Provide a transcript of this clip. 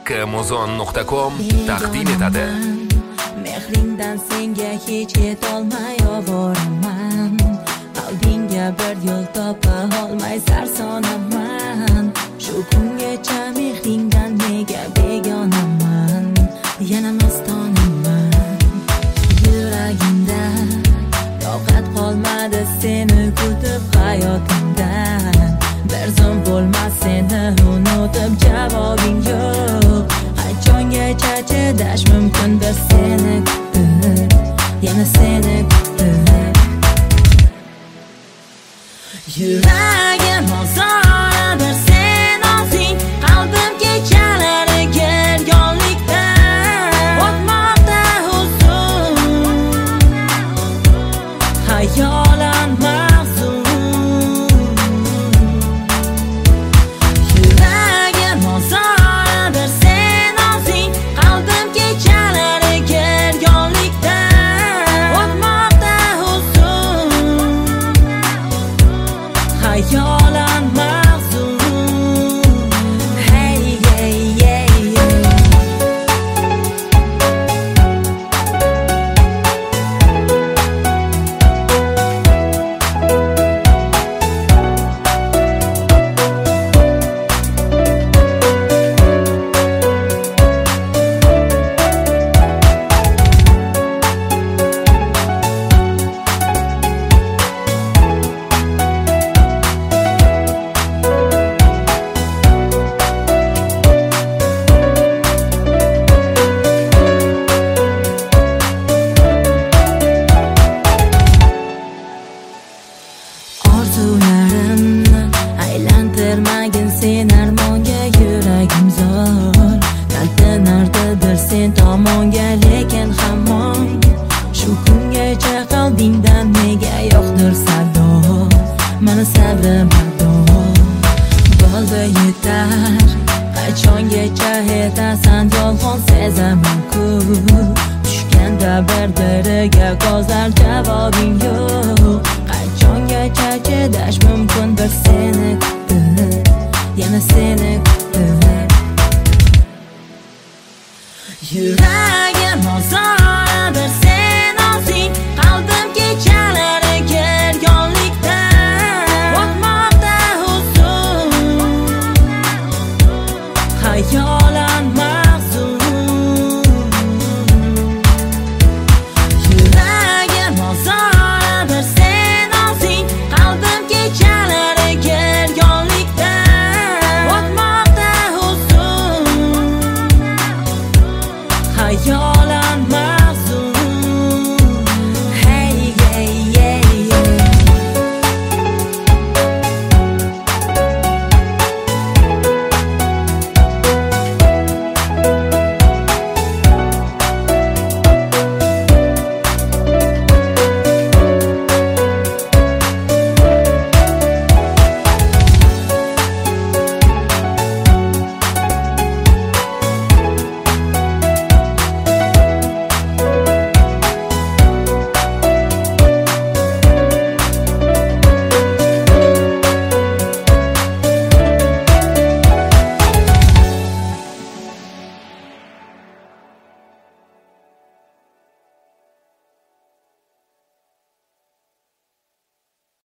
kmuzon.com taqdim etadi. Mehringdan senga hech yetolmay ovoraman. Qalbingga bir yo'l topa olmay sarsonaman. Shu kungacha mehringdan nega begonaman? Yana mastonaman. Yuragimda toqat qolmadi seni kutib hayotimdan. Bir zum bo'lmas seni unutib javobing yo'q. Qachongacha chidash mumkin bir seni kutib, yana seni kutib. Yuragim ozordir sen o'zing, qalbim kechalari gergonlikda o'tmoqda huzur, xayolan mahzun. Yuragim ozordir sen o'zing, qalbim kechalari gergonlikda o'tmoqda huzur, xayolan mahzun. Hey hey hey hey. Orzularimni aylantirmagin sen armonga, yuragim zor talpinardidir sen tomonga, lekin hamon shu kungacha qalbingdan nega yo'qdir sado? Mani sabrim ardor bo'ldi yetar, qachongacha aytasan yolg'on sezaman-ku. Tushganda bir-biriga ko'zlar javobing yo'q. Qachongacha chidash mumkin bir seni kutib, yana seni kutib. Yuragim ozordir sen o'zing, qalbim kechalari gergonlikda o'tmoqda huzur, xayol